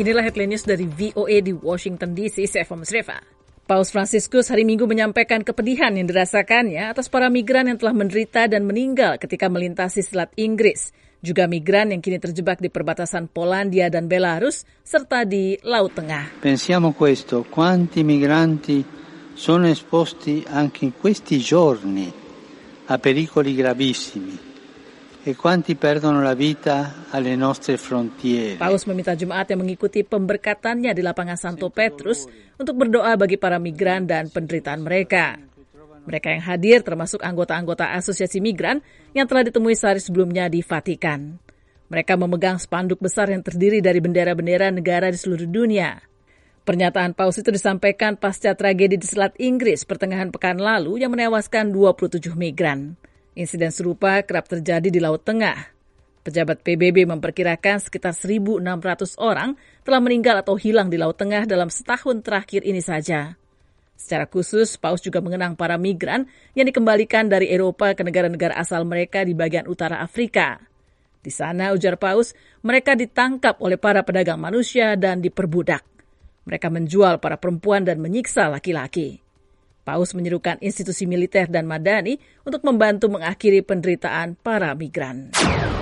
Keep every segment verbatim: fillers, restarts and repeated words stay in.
Inilah headline news dari V O A di Washington D C, saya Fama Sreva. Paus Fransiskus hari Minggu menyampaikan kepedihan yang dirasakannya atas para migran yang telah menderita dan meninggal ketika melintasi Selat Inggris, juga migran yang kini terjebak di perbatasan Polandia dan Belarus, serta di Laut Tengah. Pensiamo questo, quanti migranti sono esposti anche in questi giorni a pericoli gravissimi. E quanti perdono la vita alle nostre frontiere. Paus meminta jemaat yang mengikuti pemberkatannya di lapangan Santo Petrus untuk berdoa bagi para migran dan penderitaan mereka. Mereka yang hadir termasuk anggota-anggota asosiasi migran yang telah ditemui sehari sebelumnya di Vatikan. Mereka memegang spanduk besar yang terdiri dari bendera-bendera negara di seluruh dunia. Pernyataan Paus itu disampaikan pasca tragedi di Selat Inggris pertengahan pekan lalu yang menewaskan dua puluh tujuh migran. Insiden serupa kerap terjadi di Laut Tengah. Pejabat P B B memperkirakan sekitar seribu enam ratus orang telah meninggal atau hilang di Laut Tengah dalam setahun terakhir ini saja. Secara khusus, Paus juga mengenang para migran yang dikembalikan dari Eropa ke negara-negara asal mereka di bagian utara Afrika. Di sana, ujar Paus, mereka ditangkap oleh para pedagang manusia dan diperbudak. Mereka menjual para perempuan dan menyiksa laki-laki. Paus menyerukan institusi militer dan madani untuk membantu mengakhiri penderitaan para migran.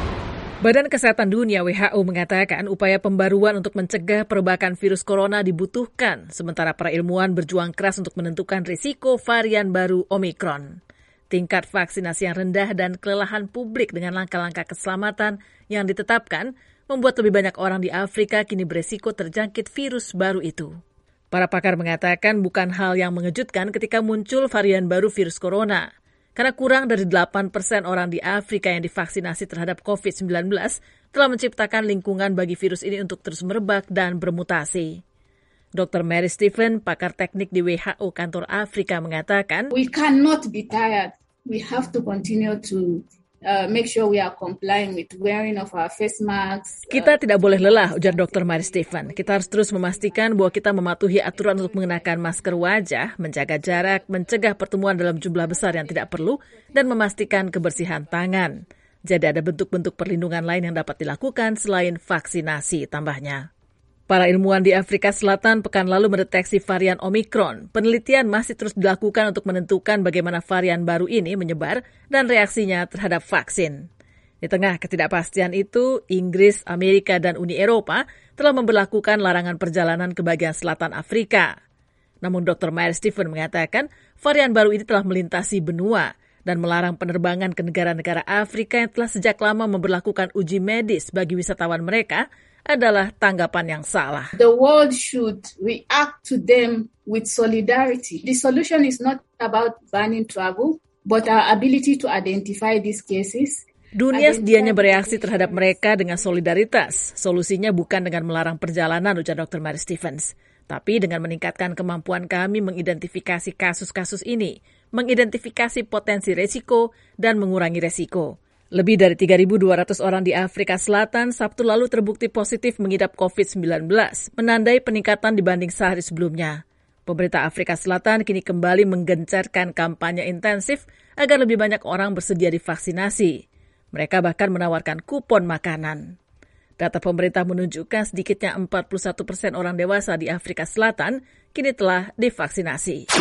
Badan Kesehatan Dunia W H O mengatakan upaya pembaruan untuk mencegah perbakan virus corona dibutuhkan, sementara para ilmuwan berjuang keras untuk menentukan risiko varian baru Omicron. Tingkat vaksinasi yang rendah dan kelelahan publik dengan langkah-langkah keselamatan yang ditetapkan membuat lebih banyak orang di Afrika kini beresiko terjangkit virus baru itu. Para pakar mengatakan bukan hal yang mengejutkan ketika muncul varian baru virus corona, karena kurang dari delapan persen orang di Afrika yang divaksinasi terhadap covid sembilan belas telah menciptakan lingkungan bagi virus ini untuk terus merebak dan bermutasi. Doktor Mary Stephen, pakar teknik di W H O Kantor Afrika, mengatakan, We cannot be tired. We have to continue to Uh, make sure we are complying with wearing of our face masks. Kita tidak boleh lelah, ujar Doktor Mary Stephen. Kita harus terus memastikan bahwa kita mematuhi aturan untuk mengenakan masker wajah, menjaga jarak, mencegah pertemuan dalam jumlah besar yang tidak perlu, dan memastikan kebersihan tangan. Jadi ada bentuk-bentuk perlindungan lain yang dapat dilakukan selain vaksinasi, tambahnya. Para ilmuwan di Afrika Selatan pekan lalu mendeteksi varian Omicron. Penelitian masih terus dilakukan untuk menentukan bagaimana varian baru ini menyebar dan reaksinya terhadap vaksin. Di tengah ketidakpastian itu, Inggris, Amerika, dan Uni Eropa telah memberlakukan larangan perjalanan ke bagian selatan Afrika. Namun Doktor Mary Stephen mengatakan varian baru ini telah melintasi benua dan melarang penerbangan ke negara-negara Afrika yang telah sejak lama memberlakukan uji medis bagi wisatawan mereka adalah tanggapan yang salah. The world should react to them with solidarity. The solution is not about banning travel, but our ability to identify these cases. Dunia sedianya bereaksi terhadap mereka dengan solidaritas. Solusinya bukan dengan melarang perjalanan, ujar Doktor Mary Stephens, tapi dengan meningkatkan kemampuan kami mengidentifikasi kasus-kasus ini, mengidentifikasi potensi resiko, dan mengurangi resiko. Lebih dari tiga ribu dua ratus orang di Afrika Selatan Sabtu lalu terbukti positif mengidap covid sembilan belas, menandai peningkatan dibanding sehari sebelumnya. Pemerintah Afrika Selatan kini kembali menggencarkan kampanye intensif agar lebih banyak orang bersedia divaksinasi. Mereka bahkan menawarkan kupon makanan. Data pemerintah menunjukkan sedikitnya empat puluh satu persen orang dewasa di Afrika Selatan kini telah divaksinasi.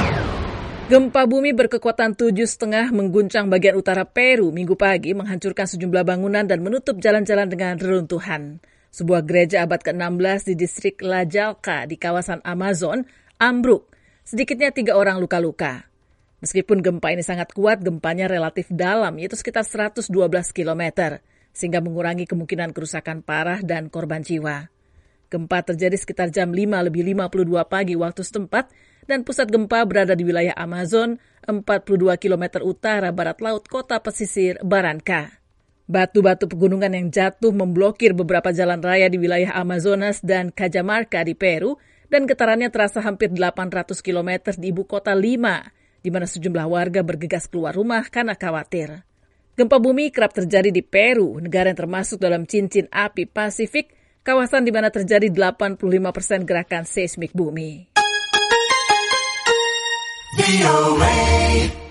Gempa bumi berkekuatan tujuh koma lima mengguncang bagian utara Peru minggu pagi, menghancurkan sejumlah bangunan dan menutup jalan-jalan dengan reruntuhan. Sebuah gereja abad ke enam belas di distrik La Jalca di kawasan Amazon ambruk. Sedikitnya tiga orang luka-luka. Meskipun gempa ini sangat kuat, gempanya relatif dalam, yaitu sekitar seratus dua belas kilometer, sehingga mengurangi kemungkinan kerusakan parah dan korban jiwa. Gempa terjadi sekitar jam lima lebih lima puluh dua pagi waktu setempat, dan pusat gempa berada di wilayah Amazon, empat puluh dua kilometer utara barat laut kota pesisir Barranca. Batu-batu pegunungan yang jatuh memblokir beberapa jalan raya di wilayah Amazonas dan Cajamarca di Peru, dan getarannya terasa hampir delapan ratus kilometer di ibu kota Lima, di mana sejumlah warga bergegas keluar rumah karena khawatir. Gempa bumi kerap terjadi di Peru, negara yang termasuk dalam cincin api Pasifik, kawasan di mana terjadi delapan puluh lima persen gerakan seismik bumi. V O A